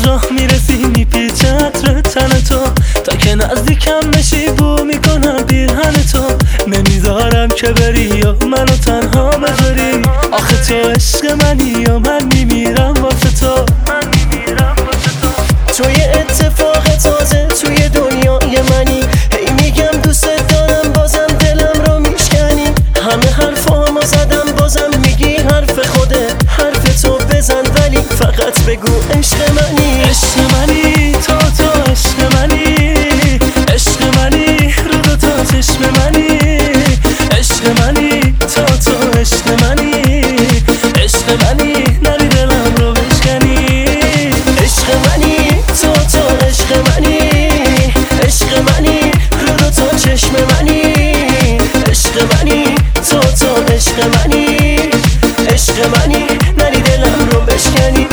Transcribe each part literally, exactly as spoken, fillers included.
از راه میرسی میپیچه عطر تن تو، تا که نزدیکم بشی بو میکنم پیرهن تو. نمیذارم که بری یا منو تنها بذاری، آخه تو عشق منی یا من میمیرم واسه تو. توی اتفاق تازه توی دنیای منی، هی میگم دوست دارم بازم دلم رو میشکنی. همه حرفامو زدم بازم میگی حرف خوده، حرف تو بزن ولی فقط بگو عشق منی. عشق منی تو تو عشق منی، عشق منی رو دو تا چشم منی. عشق منی تو تو عشق منی، عشق منی نری دلم رو بشکنی. عشق منی تو تو عشق منی، عشق منی رو دو تا چشم منی. عشق منی تو تو عشق منی، عشق منی نری دلم رو بشکنی.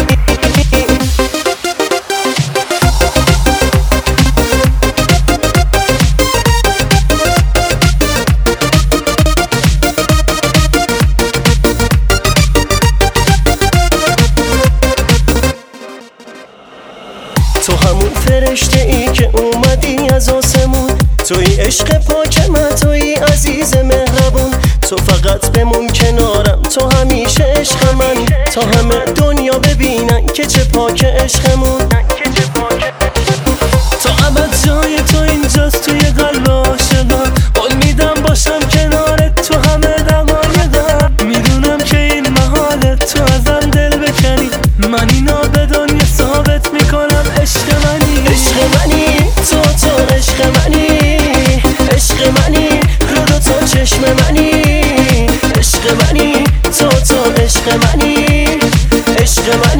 تو همون فرشته ای که اومدی از آسمون، توی عشق پاک من، توی عزیز مهربون. تو فقط بمون کنارم، تو همیشه عشق من، تا همه دنیا ببینن که چه پاک عشقمون. تا ابد جای تو اینجاست توی قلب عاشقان، قول میدم باشم کنارت تو همه دقایقم. میدونم که این محاله تو ازم دل بکنی، من اینا به دنیا ثابت میکنم عشق منی. عشق منی تو تو عشق منی، عشق منی رو دو تا چشم منی. عشق منی تو تو عشق منی، عشق منی